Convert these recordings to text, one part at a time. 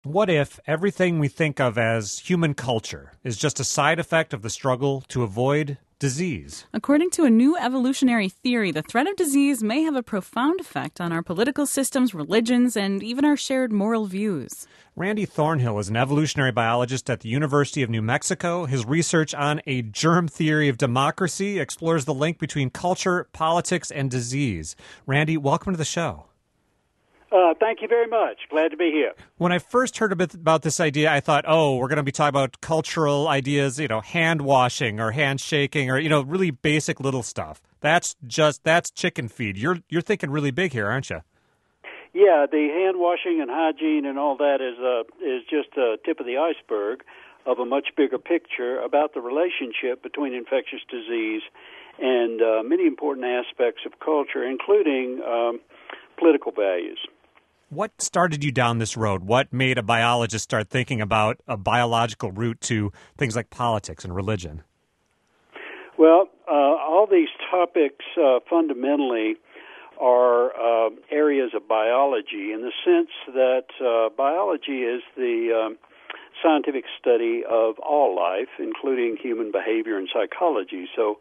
What if everything we think of as human culture is just a side effect of the struggle to avoid disease? According to a new evolutionary theory, the threat of disease may have a profound effect on our political systems, religions, and even our shared moral views. Randy Thornhill is an evolutionary biologist at the University of New Mexico. His research on a germ theory of democracy explores the link between culture, politics, and disease. Randy, welcome to the show. Thank you very much. Glad to be here. When I first heard a bit about this idea, I thought, we're going to be talking about cultural ideas, hand washing or handshaking or, really basic little stuff. That's chicken feed. You're thinking really big here, aren't you? Yeah, the hand washing and hygiene and all that is just a tip of the iceberg of a much bigger picture about the relationship between infectious disease and many important aspects of culture, including political values. What started you down this road? What made a biologist start thinking about a biological route to things like politics and religion? Well, all these topics fundamentally are areas of biology in the sense that biology is the scientific study of all life, including human behavior and psychology. So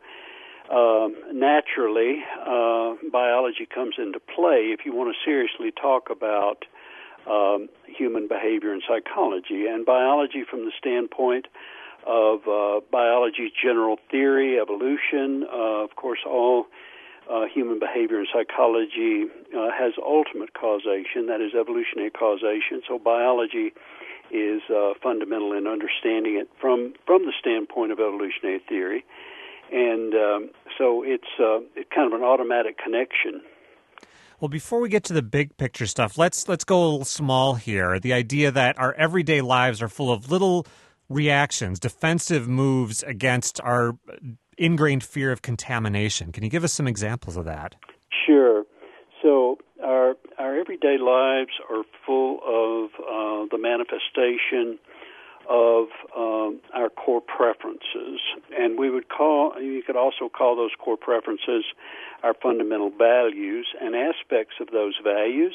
naturally, biology comes into play if you want to seriously talk about human behavior and psychology. And biology from the standpoint of biology's general theory, evolution, of course, all human behavior and psychology has ultimate causation, that is evolutionary causation. So biology is fundamental in understanding it from the standpoint of evolutionary theory. And so it's kind of an automatic connection. Well, before we get to the big picture stuff, let's go a little small here. The idea that our everyday lives are full of little reactions, defensive moves against our ingrained fear of contamination. Can you give us some examples of that? Sure. So our everyday lives are full of the manifestation of our core preferences, and you could also call those core preferences our fundamental values, and aspects of those values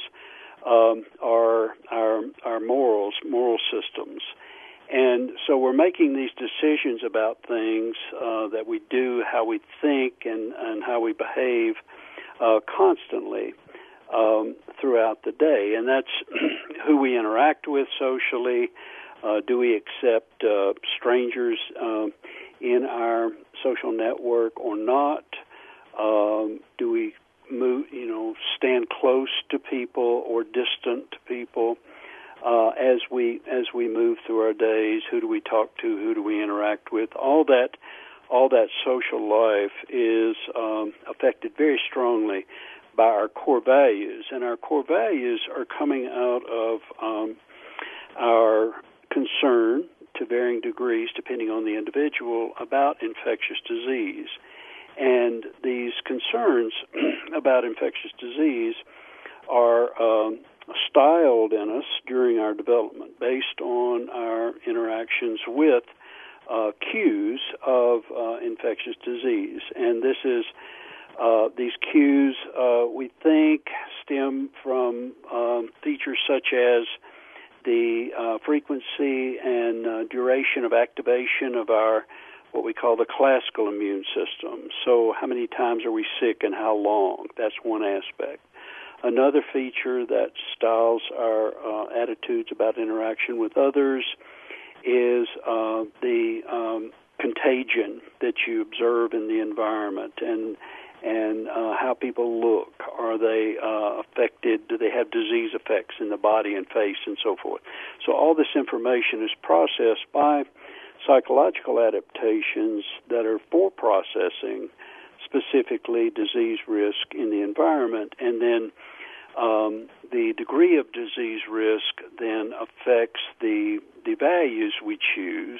are our moral systems. And so we're making these decisions about things that we do, how we think, and how we behave constantly throughout the day, and that's who we interact with socially. Do we accept strangers in our social network or not? Do we stand close to people or distant to people as we move through our days? Who do we talk to? Who do we interact with? All that social life is affected very strongly by our core values, and our core values are coming out of our concern to varying degrees, depending on the individual, about infectious disease. And these concerns about infectious disease are styled in us during our development based on our interactions with cues of infectious disease. And this is these cues, we think, stem from features such as the frequency and duration of activation of our, what we call the classical immune system. So how many times are we sick and how long? That's one aspect. Another feature that styles our attitudes about interaction with others is the contagion that you observe in the environment and how people look. Are they affected? Do they have disease effects in the body and face and so forth? So all this information is processed by psychological adaptations that are for processing specifically disease risk in the environment, and then the degree of disease risk then affects the values we choose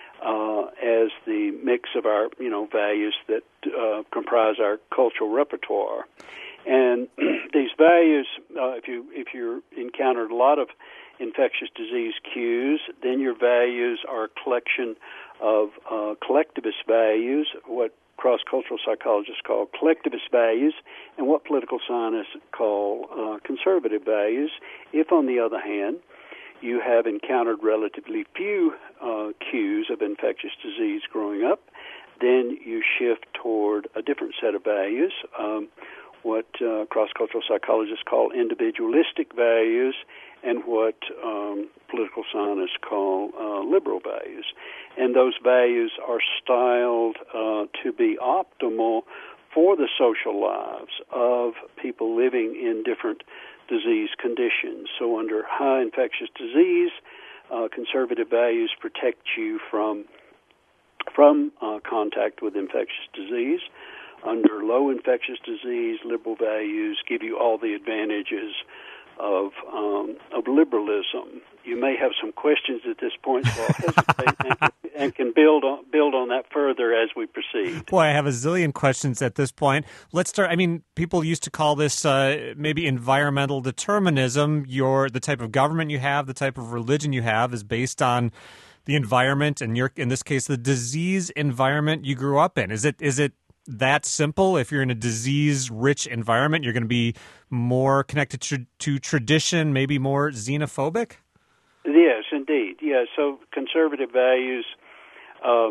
as the mix of our values that comprise our cultural repertoire. And these values, if you encountered a lot of infectious disease cues, then your values are a collection of collectivist values, what cross-cultural psychologists call collectivist values, and what political scientists call conservative values. If, on the other hand, you have encountered relatively few cues of infectious disease growing up, then you shift toward a different set of values, what cross-cultural psychologists call individualistic values, and what political scientists call liberal values. And those values are styled to be optimal for the social lives of people living in different disease conditions. So under high infectious disease, conservative values protect you from contact with infectious disease. Under low infectious disease, liberal values give you all the advantages of liberalism. You may have some questions at this point, so I'll hesitate and can build on that further as we proceed. Boy, I have a zillion questions at this point. Let's start. I mean, people used to call this maybe environmental determinism. The type of government you have, the type of religion you have is based on the environment, and in this case, the disease environment you grew up in. Is it that simple? If you're in a disease-rich environment, you're going to be more connected to tradition, maybe more xenophobic? Yes, indeed. Yeah, so conservative values, I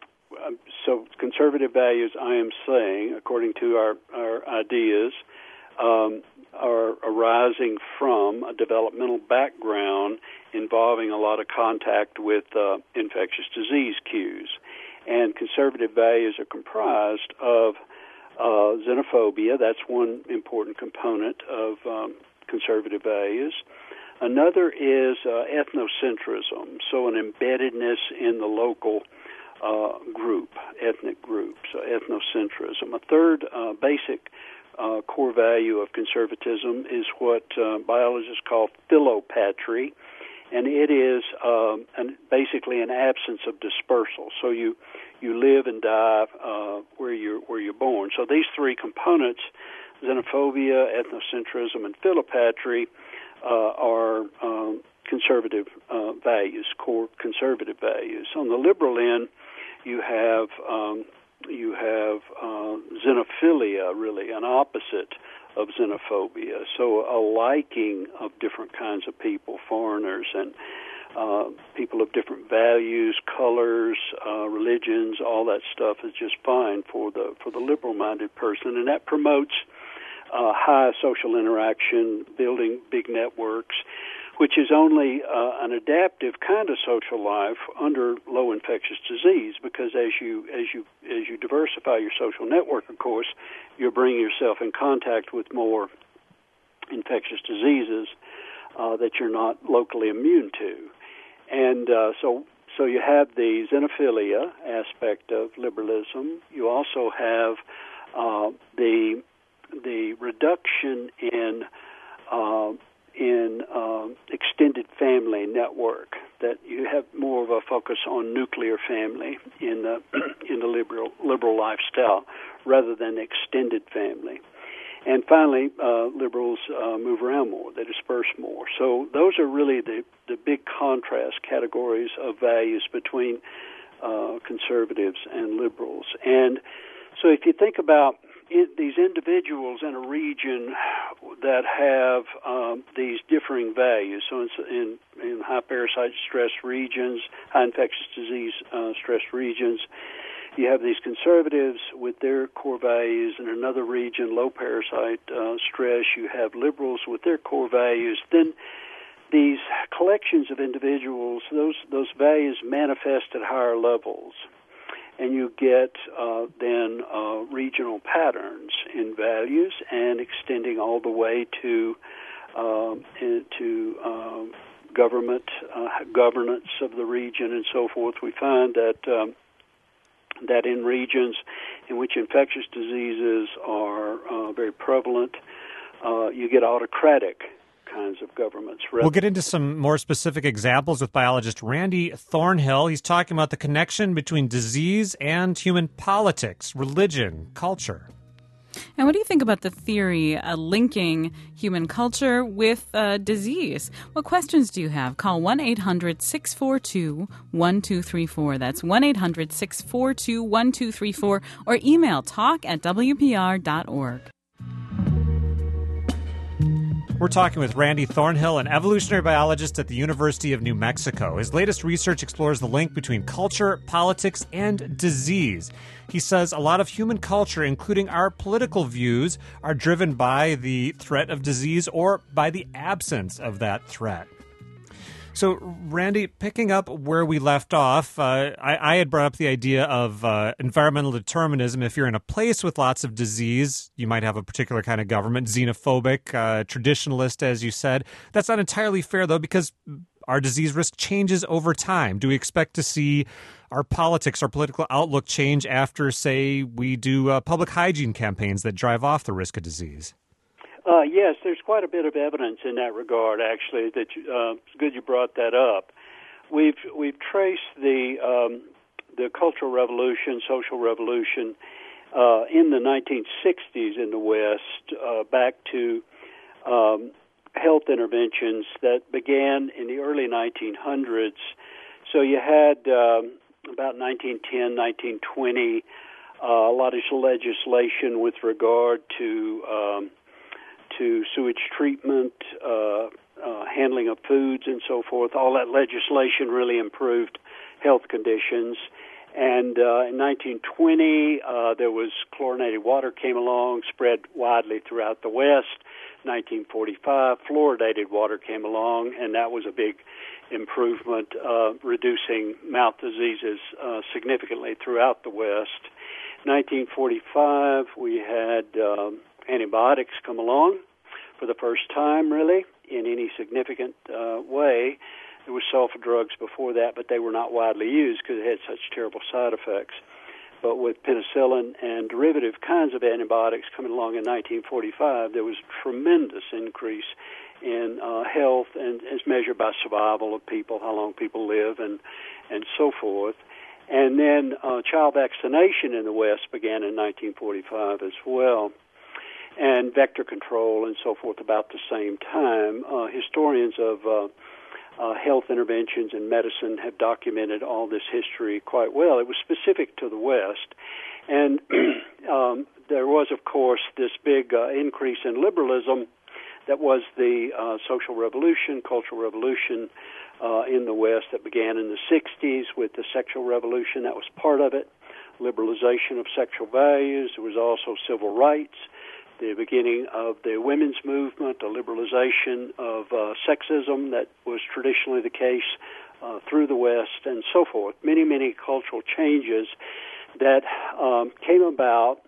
am saying, according to our ideas, are arising from a developmental background involving a lot of contact with infectious disease cues. And conservative values are comprised of xenophobia. That's one important component of conservative values. Another is ethnocentrism, so an embeddedness in the local ethnic group, so ethnocentrism. A third basic core value of conservatism is what biologists call philopatry, and it is basically an absence of dispersal. So you live and die where you're born. So these three components, xenophobia, ethnocentrism, and philopatry, are conservative values, core conservative values. On the liberal end, you have xenophilia, really, an opposite of xenophobia. So a liking of different kinds of people, foreigners, and people of different values, colors, religions, all that stuff is just fine for the liberal-minded person, and that promotes high social interaction, building big networks, which is only an adaptive kind of social life under low infectious disease, because as you diversify your social network, of course, you're bringing yourself in contact with more infectious diseases that you're not locally immune to. And so you have the xenophilia aspect of liberalism. You also have the reduction in extended family network, that you have more of a focus on nuclear family in the liberal lifestyle rather than extended family. And finally, liberals move around more; they disperse more. So those are really the big contrast categories of values between conservatives and liberals. And so if you think about these individuals in a region that have these differing values, so in high parasite stress regions, high infectious disease stress regions, you have these conservatives with their core values. In another region, low parasite stress, you have liberals with their core values. Then these collections of individuals, those values manifest at higher levels. And you get then regional patterns in values, and extending all the way to governance of the region and so forth. We find that in regions in which infectious diseases are very prevalent, you get autocratic kinds of governments. We'll get into some more specific examples with biologist Randy Thornhill. He's talking about the connection between disease and human politics, religion, culture. And what do you think about the theory linking human culture with disease? What questions do you have? Call 1-800-642-1234. That's 1-800-642-1234, or email talk@wpr.org. We're We're talking with Randy Thornhill, an evolutionary biologist at the University of New Mexico. His latest research explores the link between culture, politics, and disease. He says a lot of human culture, including our political views, are driven by the threat of disease or by the absence of that threat. So, Randy, picking up where we left off, I had brought up the idea of environmental determinism. If you're in a place with lots of disease, you might have a particular kind of government, xenophobic, traditionalist, as you said. That's not entirely fair, though, because our disease risk changes over time. Do we expect to see our politics, our political outlook change after, say, we do public hygiene campaigns that drive off the risk of disease? Yes, there's quite a bit of evidence in that regard. Actually, that it's good you brought that up. We've traced the Cultural Revolution, social revolution in the 1960s in the West back to health interventions that began in the early 1900s. So you had about 1910, 1920, a lot of legislation with regard to sewage treatment, handling of foods, and so forth. All that legislation really improved health conditions. And in 1920, there was chlorinated water came along, spread widely throughout the West. 1945, fluoridated water came along, and that was a big improvement, reducing mouth diseases significantly throughout the West. 1945, we had antibiotics come along for the first time, really, in any significant way. There were sulfa drugs before that, but they were not widely used because they had such terrible side effects. But with penicillin and derivative kinds of antibiotics coming along in 1945, there was a tremendous increase in health, and as measured by survival of people, how long people live, and so forth. And then child vaccination in the West began in 1945 as well, and vector control and so forth about the same time. Historians of health interventions and medicine have documented all this history quite well. It was specific to the West. And there was, of course, this big increase in liberalism that was the social revolution, cultural revolution in the West that began in the 60s with the sexual revolution. That was part of it, liberalization of sexual values. There was also civil rights, the beginning of the women's movement, a liberalization of sexism that was traditionally the case through the West, and so forth. Many, many cultural changes that came about,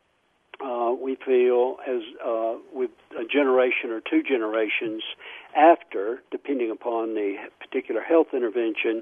we feel, as with a generation or two generations after, depending upon the particular health intervention,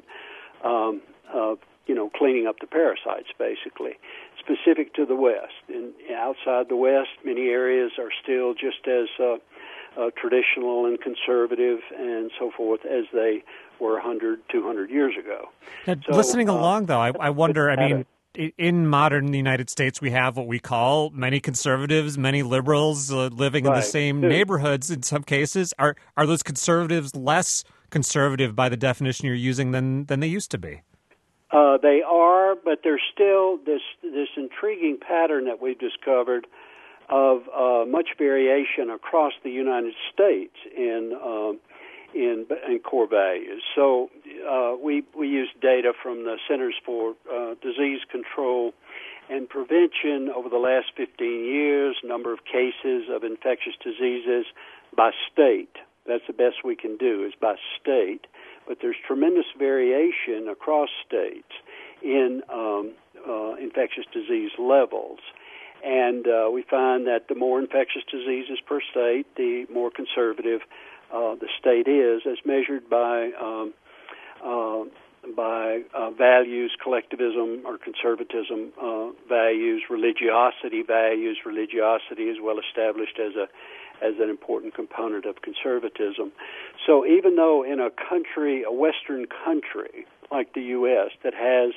cleaning up the parasites, basically, specific to the West. And outside the West, many areas are still just as traditional and conservative and so forth as they were 100, 200 years ago. Now, listening along, though, I wonder, in modern United States, we have what we call many conservatives, many liberals living in the same neighborhoods in some cases. Are those conservatives less conservative by the definition you're using than they used to be? They are, but there's still this intriguing pattern that we've discovered of much variation across the United States in core values. So we use data from the Centers for Disease Control and Prevention over the last 15 years, number of cases of infectious diseases by state. That's the best we can do, is by state. But there's tremendous variation across states in infectious disease levels. And we find that the more infectious diseases per state, the more conservative the state is, as measured by values, collectivism or conservatism values, religiosity values. Religiosity is well established as an important component of conservatism. So even though in a Western country like the U.S. that has,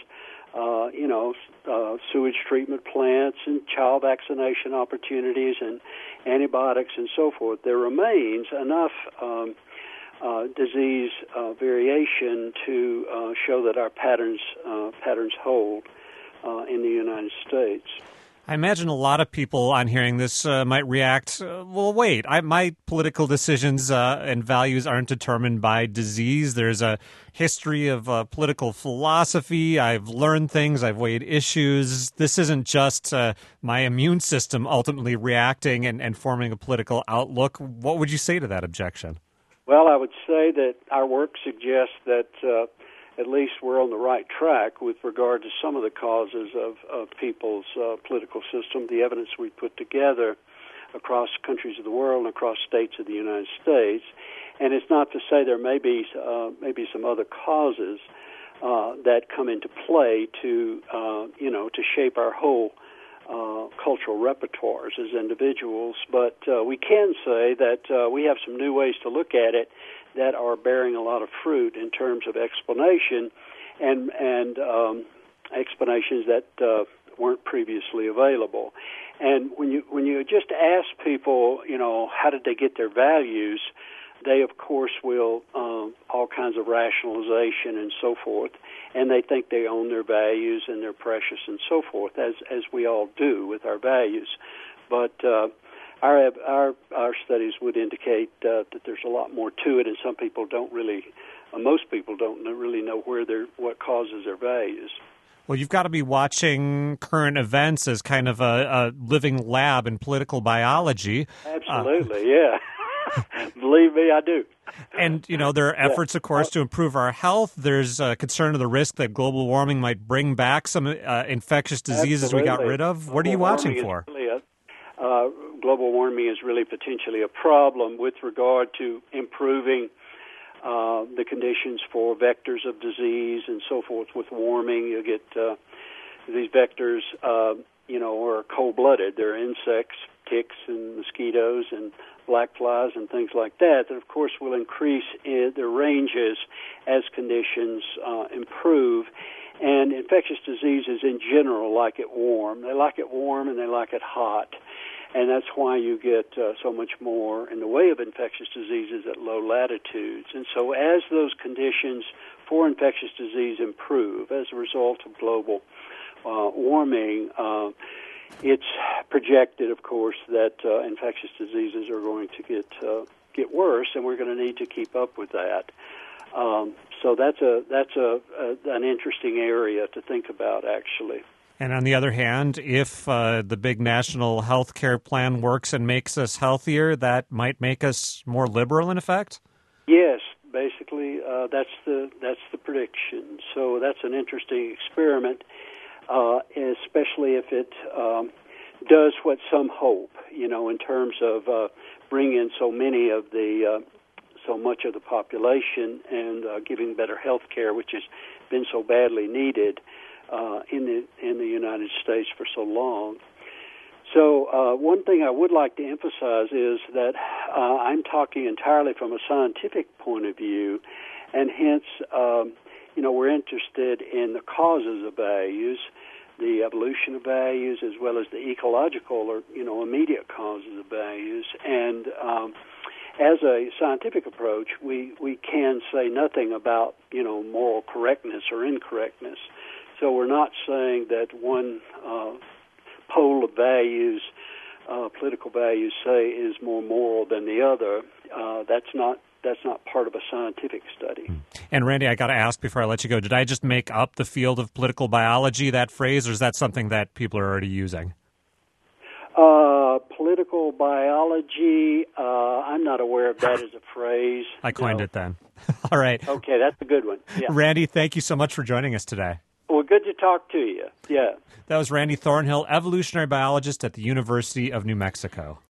sewage treatment plants and child vaccination opportunities and antibiotics and so forth, there remains enough disease variation to show that our patterns hold in the United States. I imagine a lot of people on hearing this might react, well, wait, my political decisions and values aren't determined by disease. There's a history of political philosophy. I've learned things. I've weighed issues. This isn't just my immune system ultimately reacting and forming a political outlook. What would you say to that objection? Well, I would say that our work suggests that at least we're on the right track with regard to some of the causes of people's political system, the evidence we put together across countries of the world and across states of the United States. And it's not to say there may be some other causes that come into play to shape our whole cultural repertoires as individuals, but we can say that we have some new ways to look at it that are bearing a lot of fruit in terms of explanation and explanations that weren't previously available. And when you just ask people, how did they get their values, they of course will all kinds of rationalization and so forth, and they think they own their values and they're precious and so forth, as we all do with our values. But our studies would indicate that there's a lot more to it, and some people don't really, most people don't really know what causes their values. Well, you've got to be watching current events as kind of a living lab in political biology. Absolutely, yeah. Believe me, I do. And, there are efforts, of course, to improve our health. There's a concern of the risk that global warming might bring back some infectious diseases Absolutely. we got rid of. What are you watching for? Global warming is really potentially a problem with regard to improving the conditions for vectors of disease and so forth. With warming, you get these vectors, are cold-blooded. They're insects, ticks, and mosquitoes, and black flies and things like that of course will increase their ranges as conditions improve. And infectious diseases in general like it warm. They like it warm and they like it hot. And that's why you get so much more in the way of infectious diseases at low latitudes. And so as those conditions for infectious disease improve as a result of global warming, it's projected, of course, that infectious diseases are going to get worse, and we're going to need to keep up with that. So that's an interesting area to think about, actually. And on the other hand, if the big national health care plan works and makes us healthier, that might make us more liberal, in effect? Yes, basically, that's the prediction. So that's an interesting experiment. Especially if it does what some hope, in terms of bringing so much of the population and giving better health care, which has been so badly needed in the United States for so long. So one thing I would like to emphasize is that I'm talking entirely from a scientific point of view, and hence we're interested in the causes of values, the evolution of values, as well as the ecological or, immediate causes of values. And as a scientific approach, we can say nothing about, moral correctness or incorrectness. So we're not saying that one pole of values, political values, say, is more moral than the other. That's not part of a scientific study. And Randy, I got to ask before I let you go, did I just make up the field of political biology, that phrase, or is that something that people are already using? Political biology, I'm not aware of that as a phrase. I coined it then. All right. Okay, that's a good one. Yeah. Randy, thank you so much for joining us today. Well, good to talk to you. Yeah. That was Randy Thornhill, evolutionary biologist at the University of New Mexico.